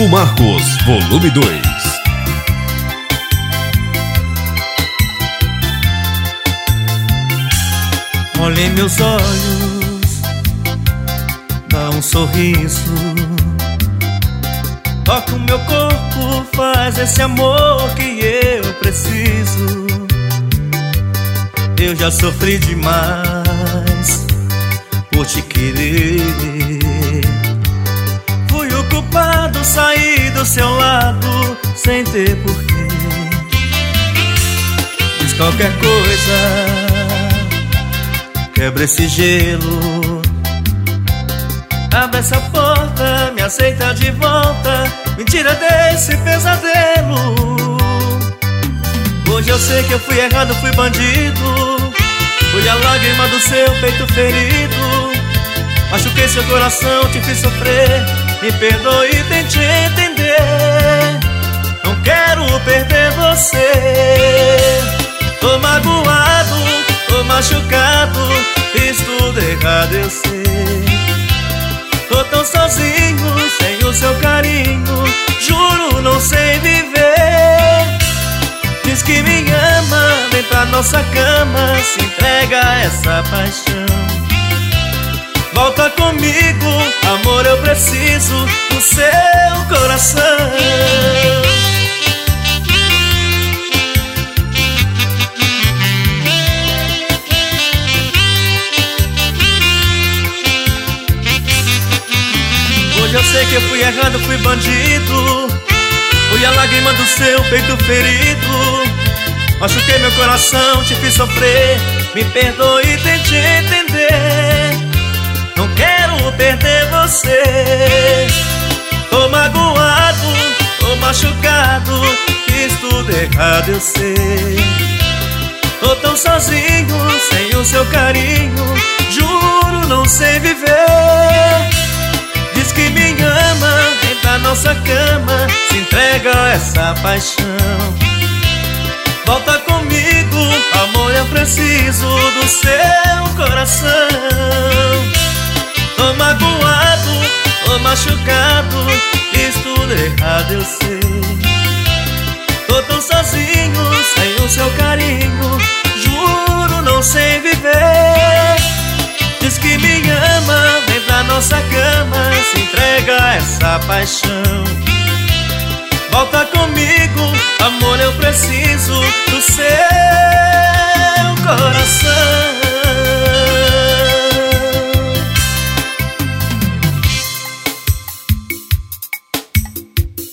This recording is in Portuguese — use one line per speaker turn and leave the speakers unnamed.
Rodrigo Marcos, volume 2.
Olhe em meus olhos, dá um sorriso, toca o meu corpo, faz esse amor que eu preciso. Eu já sofri demais por te querer, fui o culpado, saí do seu lado sem ter porquê. Fiz qualquer coisa, quebra esse gelo, abre essa porta, me aceita de volta, me tira desse pesadelo. Hoje eu sei que eu fui errado, fui bandido, fui a lágrima do seu peito ferido, machuquei seu coração, te fiz sofrer, me perdoe e tente entender. Não quero perder você, tô magoado, tô machucado, fiz tudo errado, eu sei. Tô tão sozinho, sem o seu carinho, juro não sei viver. Diz que me ama, vem pra nossa cama, se entrega a essa paixão. Volta comigo, amor, eu preciso do seu coração. Hoje eu sei que eu fui errado, fui bandido, fui a lágrima do seu peito ferido, machuquei meu coração, te fiz sofrer, me perdoe e tente entender. Não quero perder você, tô magoado, tô machucado, fiz tudo errado, eu sei. Tô tão sozinho, sem o seu carinho, juro não sei viver. Diz que me ama, vem pra nossa cama, se entrega a essa paixão. Volta comigo, amor, eu preciso do seu coração. Tô magoado, tô machucado, fiz tudo errado, eu sei. Tô tão sozinho, sem o seu carinho, juro não sei viver. Diz que me ama, vem pra nossa cama, se entrega a essa paixão. Volta comigo, amor, eu preciso do seu coração.